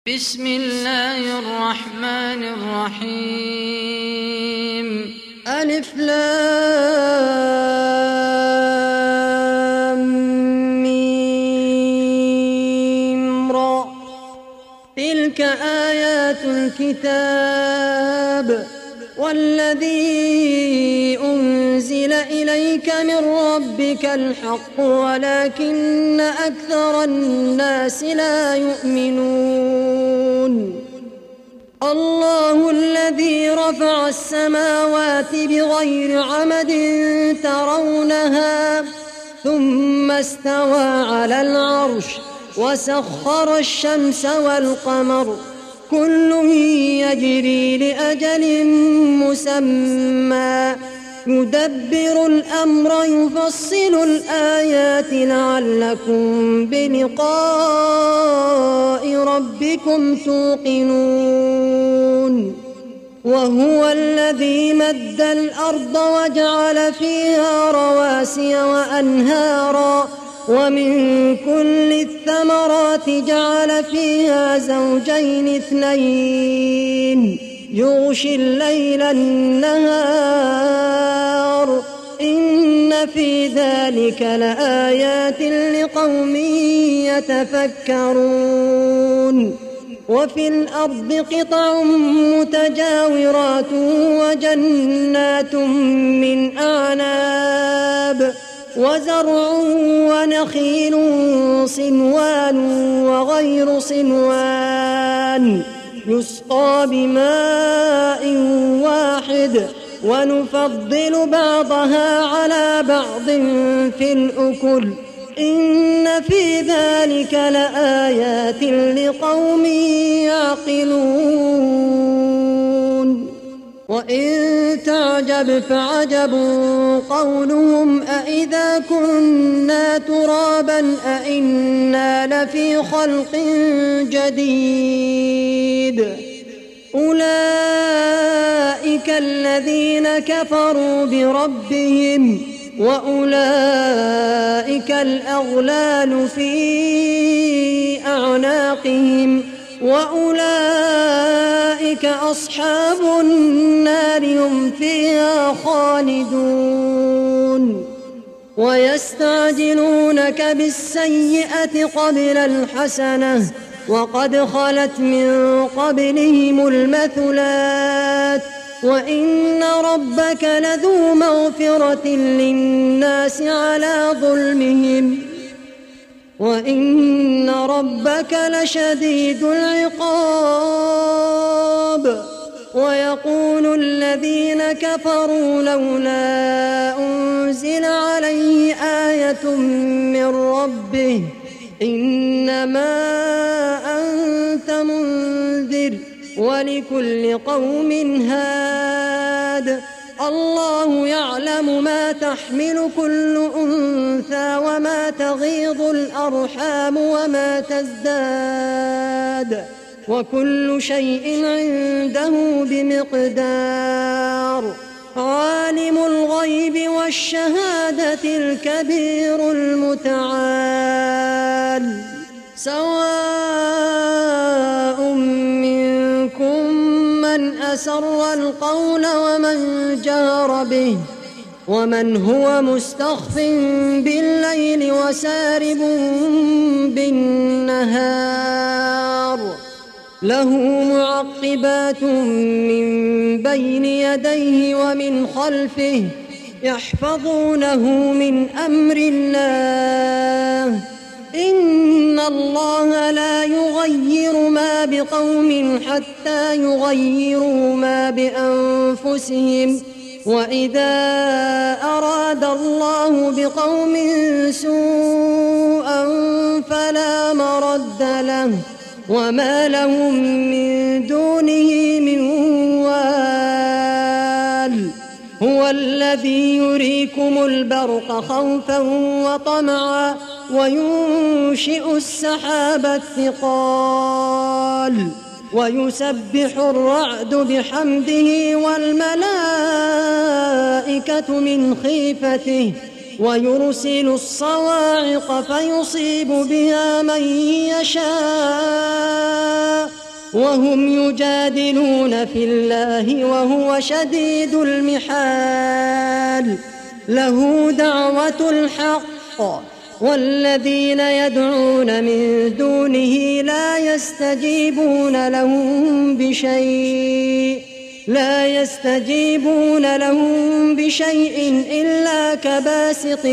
بسم الله الرحمن الرحيم. ألف لام ميم را. تلك آيات الكتاب والذي أنزل إليك من ربك الحق ولكن أكثر الناس لا يؤمنون. الله الذي رفع السماوات بغير عمد ترونها ثم استوى على العرش وسخر الشمس والقمر كل يجري لأجل مسمى يدبر الأمر يفصل الآيات لعلكم بلقاء ربكم توقنون. وهو الذي مد الأرض وجعل فيها رواسي وأنهارا ومن كل الثمرات جعل فيها زوجين اثنين يغشي الليل النهار إن في ذلك لآيات لقوم يتفكرون. وفي الأرض قطع متجاورات وجنات من أعناب وزرع ونخيل صنوان وغير صنوان يسقى بماء واحد ونفضل بعضها على بعض في الأكل إن في ذلك لآيات لقوم يعقلون. وإن تعجب فعجب قولهم أإذا كنا ترابا أإنا لفي خلق جديد أولئك الذين كفروا بربهم وأولئك الأغلال في أعناقهم وأولئك أصحاب النار هم فيها خالدون. ويستعجلونك بالسيئة قبل الحسنة وقد خلت من قبلهم المثلات وإن ربك لذو مغفرة للناس على ظلمهم وإن ربك لشديد العقاب. ويقول الذين كفروا لولا أنزل عليه آية من ربه إنما أنت منذر ولكل قوم هاد الله يعلم ما تحمل كل أنثى وما تغيض الأرحام وما تزداد وكل شيء عنده بمقدار. عالم الغيب والشهادة الكبير المتعال سواء منكم من أسر القول ومن جهر به ومن هو مستخف بالليل وسارب بالنهار له معقبات من بين يديه ومن خلفه يحفظونه من أمر الله إن الله لا يغير ما بقوم حتى يغيروا ما بأنفسهم وإذا أراد الله بقوم سوءا فلا مرد له وما لهم من دونه من وال. هو الذي يريكم البرق خوفا وطمعا وينشئ السحاب الثقال ويسبح الرعد بحمده والملائكة من خيفته ويرسل الصواعق فيصيب بها من يشاء وهم يجادلون في الله وهو شديد المحال له دعوة الحق والذين يدعون من دونه لا يستجيبون لهم بشيء إلا كباسط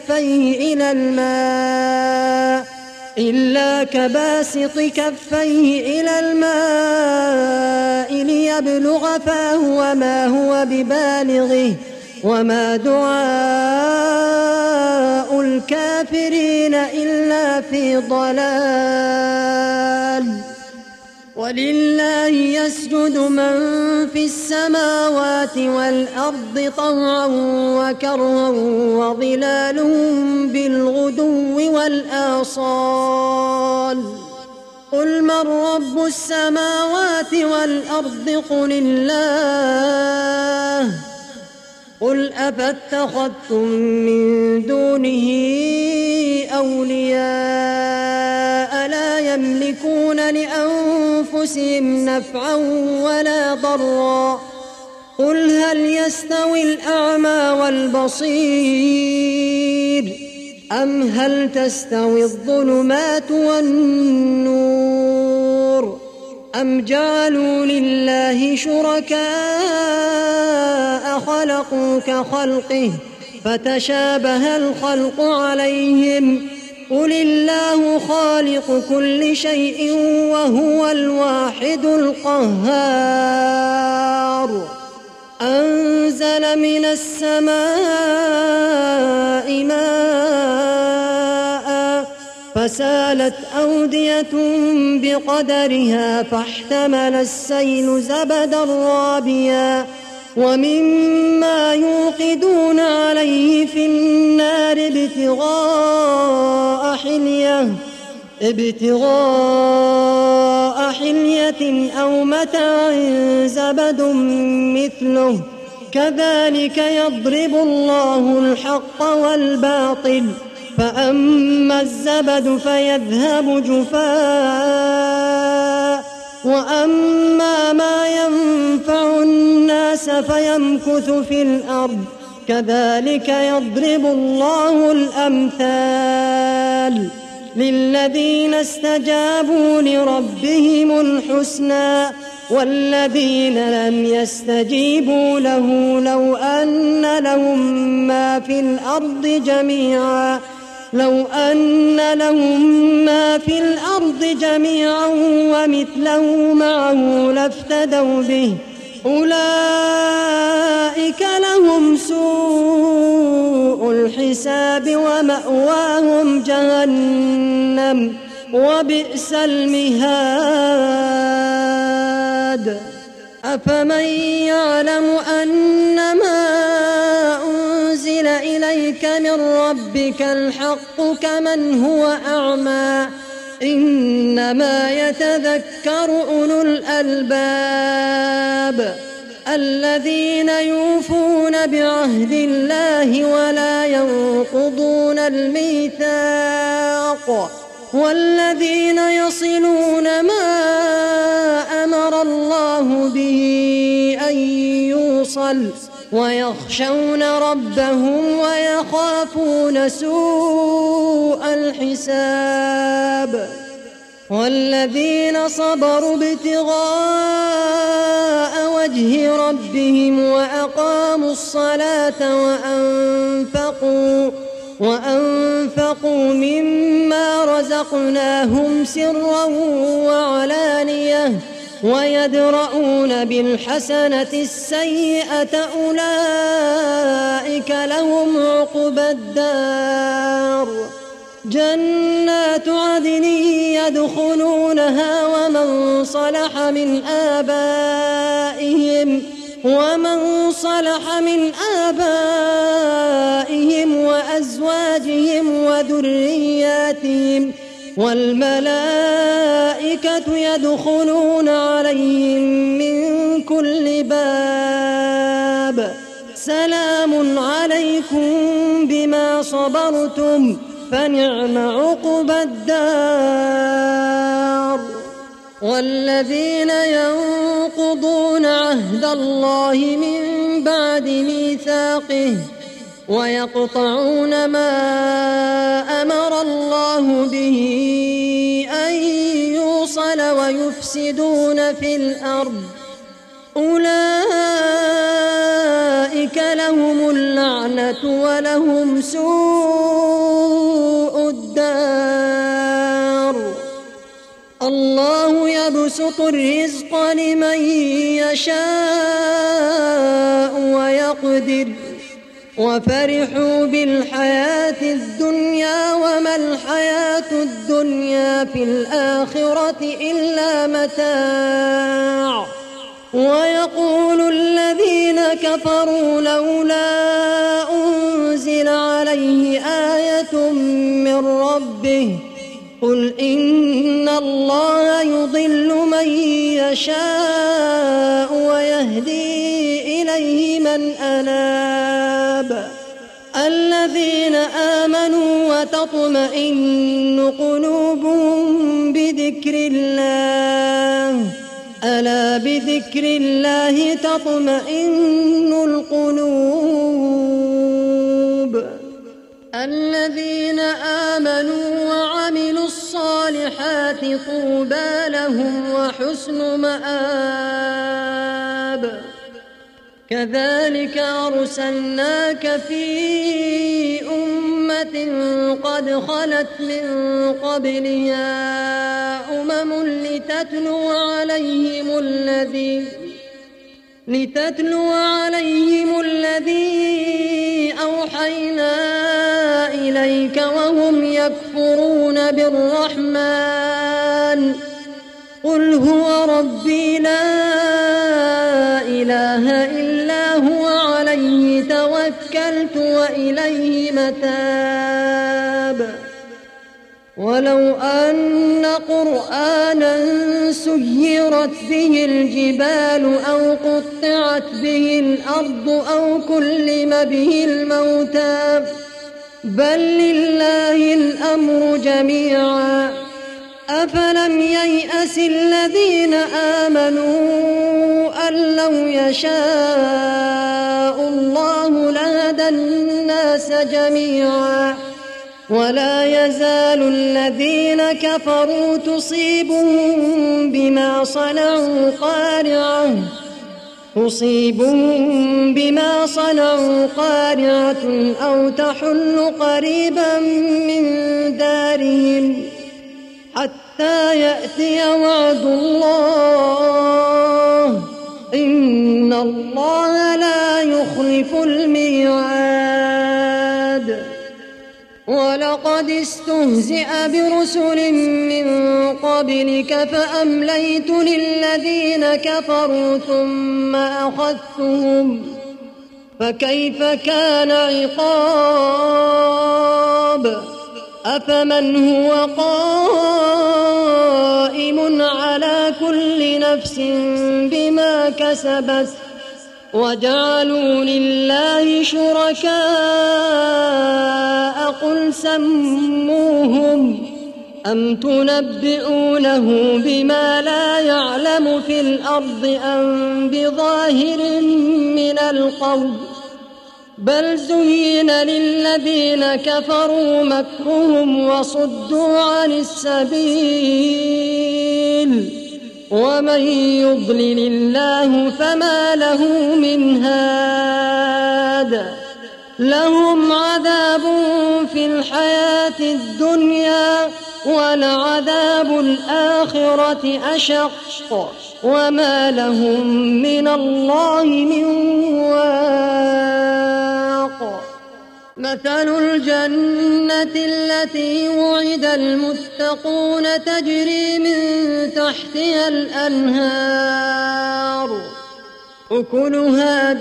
كفيه إلى الماء ليبلغ فاه وما هو ببالغه وما دعاء الكافرين إلا في ضلال ولله يسجد من في السماوات والأرض طوعا وكرها وظلالهم بالغدو والآصال قل من رب السماوات والأرض قل الله قل أفاتخذتم من دونه أولياء لا يملكون لأنفسهم نفعا ولا ضرا قل هل يستوي الأعمى والبصير أم هل تستوي الظلمات والنور أم جعلوا لله شركاء خلقوا كخلقه فتشابه الخلق عليهم قل الله خالق كل شيء وهو الواحد القهار أنزل من السماء ماء فسالت أودية بقدرها فاحتمل السيل زبدا رابيا ومما يوقدون عليه في النار ابتغاء حلية أو متاع زبد مثله كذلك يضرب الله الحق والباطل فأما الزبد فيذهب جفاء وأما ما ينفع الناس فيمكث في الأرض كذلك يضرب الله الأمثال للذين استجابوا لربهم الحسنى والذين لم يستجيبوا له لو أن لهم ما في الأرض جميعا ومثله معه لافتدوا به أولئك لهم سوء الحساب ومأواهم جهنم وبئس المهاد أفمن يعلم أنما أنزل إليك من ربك الحق كمن هو أعمى إنما يتذكر أولو الألباب الذين يوفون بعهد الله ولا ينقضون الميثاق والذين يصلون ما أمر الله به أن يوصل ويخشون ربهم ويخافون سوء الحساب والذين صبروا ابتغاء وجه ربهم وأقاموا الصلاة وأنفقوا مما رزقناهم سرا وعلانية ويدرؤون بالحسنة السيئة أولئك لهم عقبى الدار جنات عدن يدخلونها ومن صلح من آبائهم وأزواجهم وذرياتهم والملائكة يدخلون عليهم من كل باب سلام عليكم بما صبرتم فنعم عقبى الدار. والذين ينقضون عهد الله من بعد ميثاقه ويقطعون ما أمر الله به أن يوصل ويفسدون في الأرض أولئك لهم اللعنة ولهم سوء الدار. الله يبسط الرزق لمن يشاء ويقدر وفرحوا بالحياة الدنيا وما الحياة الدنيا في الآخرة إلا متاع. ويقول الذين كفروا لولا أنزل عليه آية من ربه قل إن الله يضل من يشاء ويهدي إليه من أناب. الذين آمنوا وتطمئن قلوبهم بذكر الله ألا بذكر الله تطمئن القلوب. الذين آمنوا وعملوا الصالحات طوبى لهم وحسن مآب. كذلك أرسلناك في أمة قد خلت من قبلها أمم لتتلو عليهم الذي أوحينا إليك وهم يكفرون بالرحمن قل هو ربي لا إله إلا هو عليه توكلت وإليه متاب. ولو أن قرآنا سيرت به الجبال أو قطعت به الأرض أو كلم به الموتى بل لله الأمر جميعا أفلم ييأس الذين آمنوا أن لو يشاء الله لهدى الناس جميعا ولا يزال الذين كفروا تصيبهم بما صنعوا قارعة أو تحل قريبا من دارهم حتى يأتي وعد الله إن الله لا يخلف الميعاد. ولقد استهزئ برسل من قبلك فأمليت للذين كفروا ثم أخذتهم فكيف كان عقاب. أفمن هو قائم على كل نفس بما كسبت وجعلوا لله شركاء قل سموهم أم تنبئونه بما لا يعلم في الأرض أم بظاهر من القول بل زين للذين كفروا مكرهم وصدوا عن السبيل ومن يضلل الله فما له من هاد. لهم عذاب في الحياة الدنيا ولعذاب الآخرة أشق وما لهم من الله من واق. مثل الجنة التي وعد المتقون تجري من تحتها الأنهار أكلها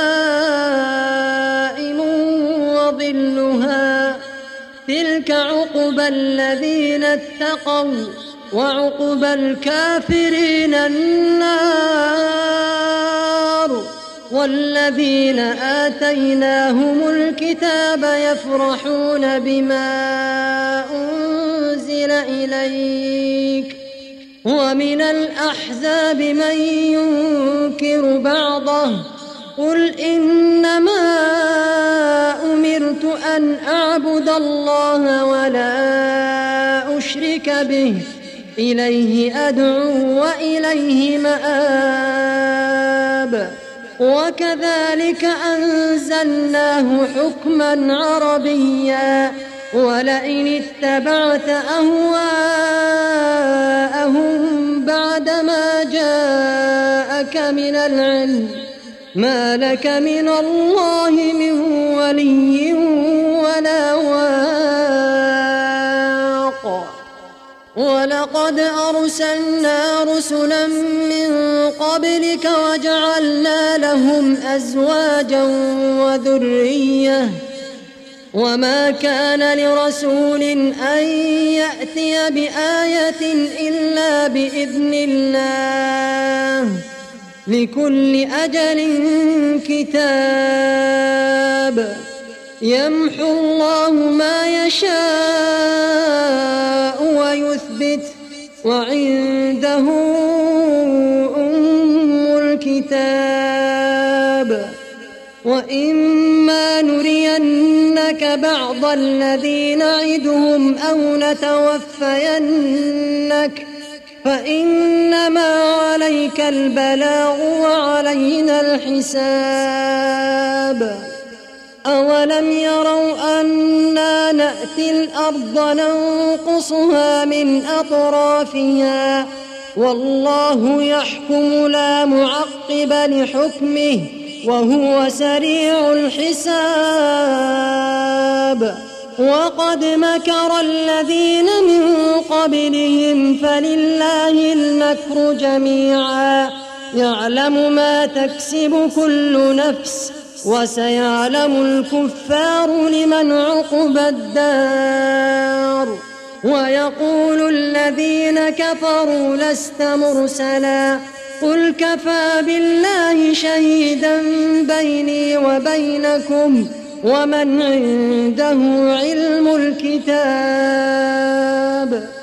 دائم وظلها تلك عقبى الذين اتقوا وعقبى الكافرين النار والذين آتيناهم الكتاب يفرحون بما أنزل إليك ومن الأحزاب من ينكر بعضه قل إنما أمرت أن أعبد الله ولا أشرك به إليه أدعو وإليه مآب وكذلك أنزلناه حكما عربيا ولئن اتبعت أهواءهم بعدما جاءك من العلم ما لك من الله من ولي ولا واق ولقد أرسلنا رسلا من قبلك وجعلنا لهم أزواجا وذرية وما كان لرسول أن يأتي بآية إلا بإذن الله لكل أجل كتاب يمحو الله ما يشاء ويثبت وعنده أم الكتاب وإما نرينك بعض الذي نعدهم أو نتوفينك فإنما عليك البلاغ وعلينا الحساب أولم يروا أنا نأتي الأرض ننقصها من أطرافها والله يحكم لا معقب لحكمه وهو سريع الحساب وقد مكر الذين من قبلهم فلله المكر جميعا يعلم ما تكسب كل نفس وسيعلم الكفار لمن عقبى الدار ويقول الذين كفروا لست مرسلا قل كفى بالله شهيدا بيني وبينكم ومن عنده علم الكتاب